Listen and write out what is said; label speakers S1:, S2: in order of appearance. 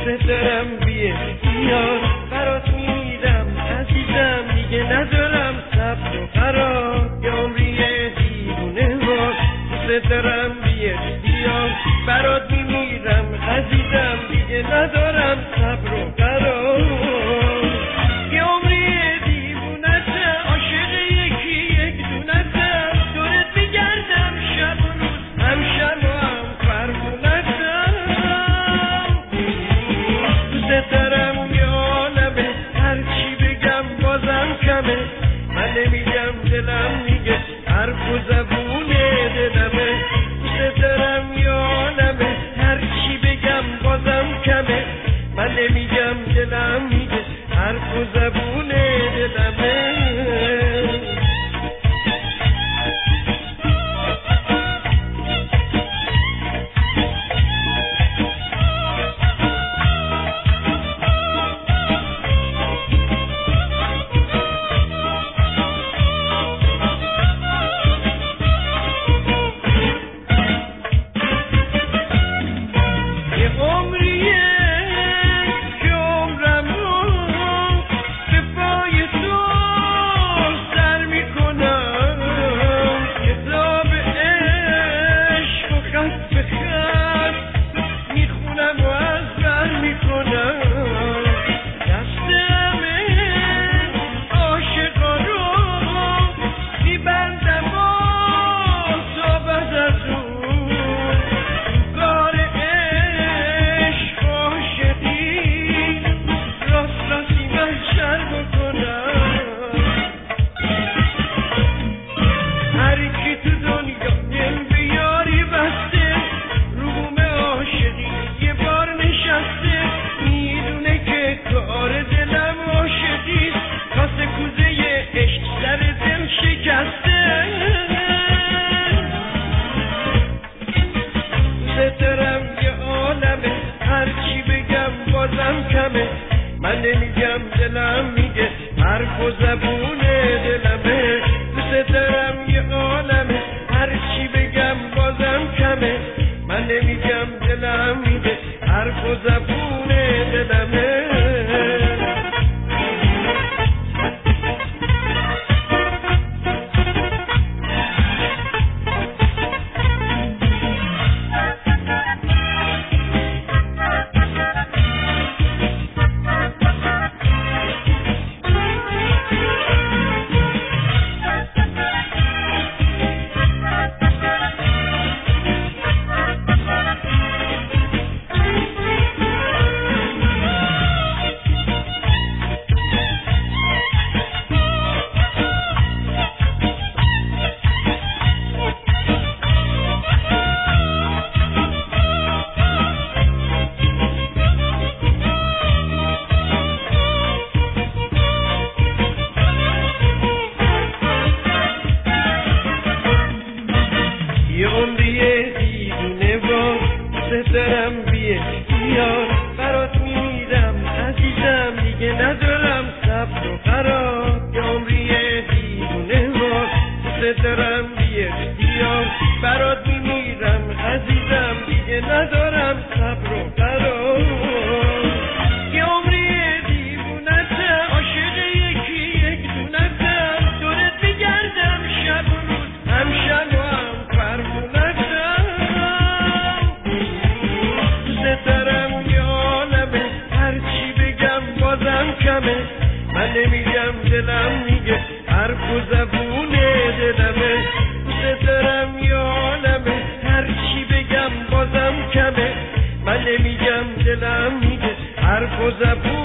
S1: دوست دارم بیار برات میمیرم عزیزم دیگه ندارم صبر و قرار یه عمری دیوونه وار دوست دارم بیار برات میمیرم عزیزم دیگه ندارم صبر و قرار یه عمری دیوونتم عاشق یکی یک دونتم دورت میگردم شب و روز هم شب و هم فرمونتم دوست دارم یه عالمه هرچی بگم بازم کمه من نمیگم دلم میگه حرف و زبون دلمه دوست دارم یه عالمه هرچی بگم بازم کمه من نمیگم دلم میگه حرف و زبون دلمه من نمیگم دلم میگه حرف و زبون دلمه دوست دارم یه عالمه هرچی بگم بازم کمه من نمیگم دلم میگه حرف و زبون دلمه دارم بیار برات میمیرم عزیزم دیگه ندارم صبر و قرار یه عمری دیوونه وار دوست دارم بیار برات میمیرم عزیزم دیگه ندارم صبر و قرار یه عمری دیوونتم عاشق یکی یک دونتم دورت میگردم شب و روز هم شب و هم فرمونتم من نمیگم دلم میگه حرف و زبون دلمه دوست دارم یه عالمه هرچی بگم بازم کمه من نمیگم دلم میگه حرف و زبون